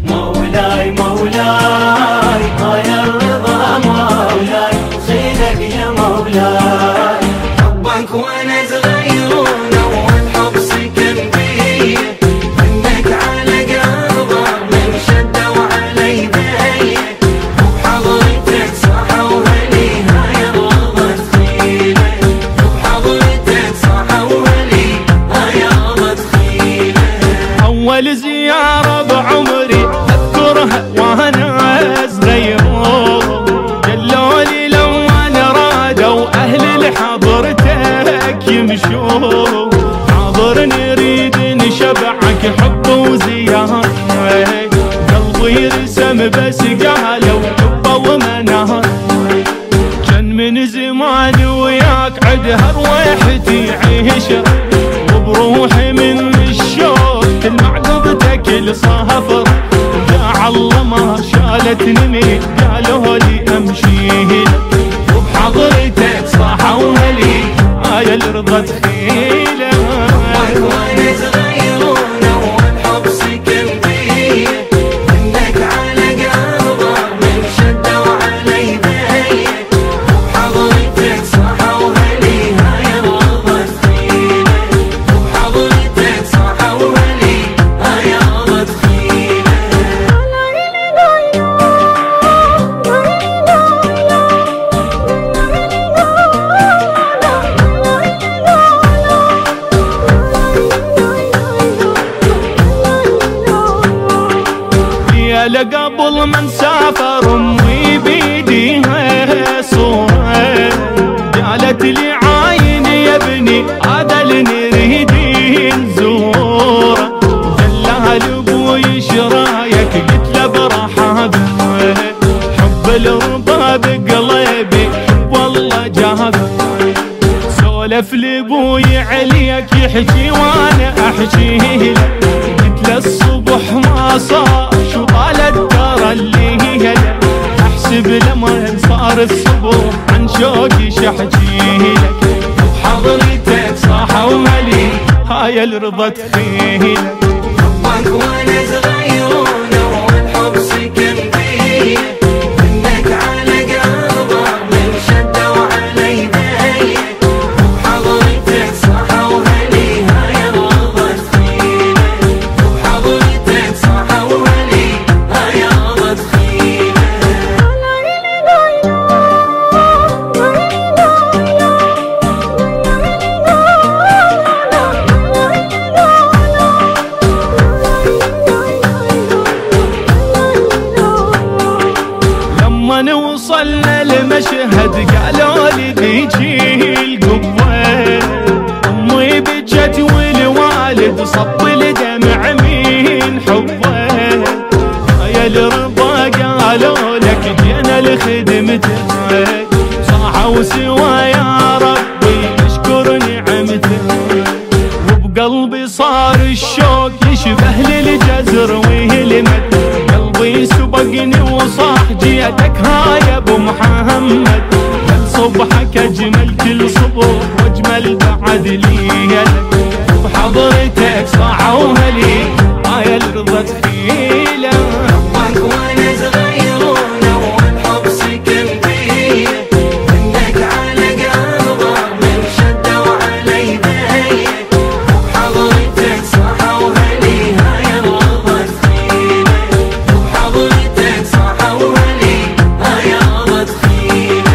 مولاي مولاي يا الرضا مولاي صيدك يا مولاي. حبك وانا صغير واول حب سكن بي، منك على قلبه من شده وعلى يدي، وبحضرتك صحوا لي هاي الرضا تخيله، وبحضرتك صحوا لي هاي الرضا تخيله. اول زياره بعمري اذكرها وانا صغير، قالوا لي لما رادوا اهل لحضرتك يمشوا، حاضر نريد نشبعك حب وزياره، قلبي رسم بس قالوا حبه ومنار، كان من زمان وياك عد هرويحتي عيشه، وبروحي من الشوق تلمع قبتك الصافر، يا الله ما شالتني من قالوا لي امشي، وبحضرتك صحوا لي هاي الرضا تخيله. وانا صغير واول حب سكن بي، منك على قلبه من شده وعلى يدي، وبحضرتك صحوا لي هاي الرضا تخيله، وبحضرتك صحوا لي هاي الرضا تخيله. يا قبل ما نسافر امي بيديها صوره، قالت لي عاين يا ابني هذا اللي نريد نزوره، دلها لابوي ايش رايك قلت له برحب، حب الرضا بقلبي والله جاب، سولف لابوي عليك يحكي وانا احكي له، قلت له الصبح ما صار شو طالت ترى اللي هلا، احسب لما صار الصبح عن شوقي شحكي لك، وبحضرتك صحوا لي هاي الرضا تخيله. حبك وانا صغير واول حب سكن بي، منك على قلبه من شده وعلى يدي، وبحضرتك صحوا لي هاي الرضا تخيله، وبحضرتك صحوا لي هاي الرضا تخيله. لما نوصلنا لمشهد قالوا لي بيجي القوة، امي بجت والوالد صب الدمع من حبه، يا الرضا قالوا لك جينا لخدمتك، صاحوا سوا يا ربي اشكر نعمتك، وبقلبي صار الشوق يشبه للجزر ويلمت، قلبي سبقني وصاح جيتك هاي ابو محمد، كل صبحك اجمل كل صبح واجمل بعد ليلك، وبحضرتك صحوا لي هاي الرضا تخيله. حبك وانا صغير واول حب سكن بي، منك على قلبه من شده وعلى يدي، وبحضرتك صحوا لي هاي الرضا تخيله، وبحضرتك صحوا لي هاي الرضا تخيله.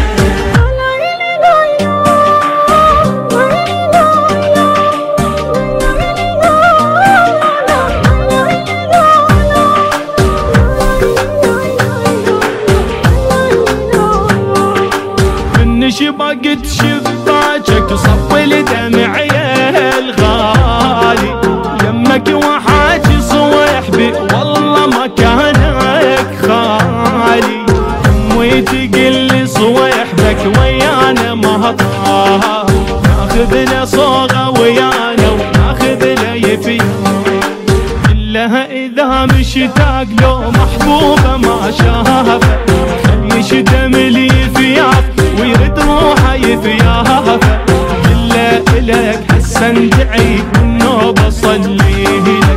شبقت شباكك صب الدمع يا الغالي، يمك وحاجي صويحبي والله مكانك خالي، امي تقلي صويحبك ويانا مهطاه، ناخذ له صوغه ويانا وناخذ له يفيان، كلها اذا مشتاق لو محبوبه ما شافه، خلي يشدم لي فياف ويرد روحه يفيافه، إلا إلك حسن دعي والنوبة صلي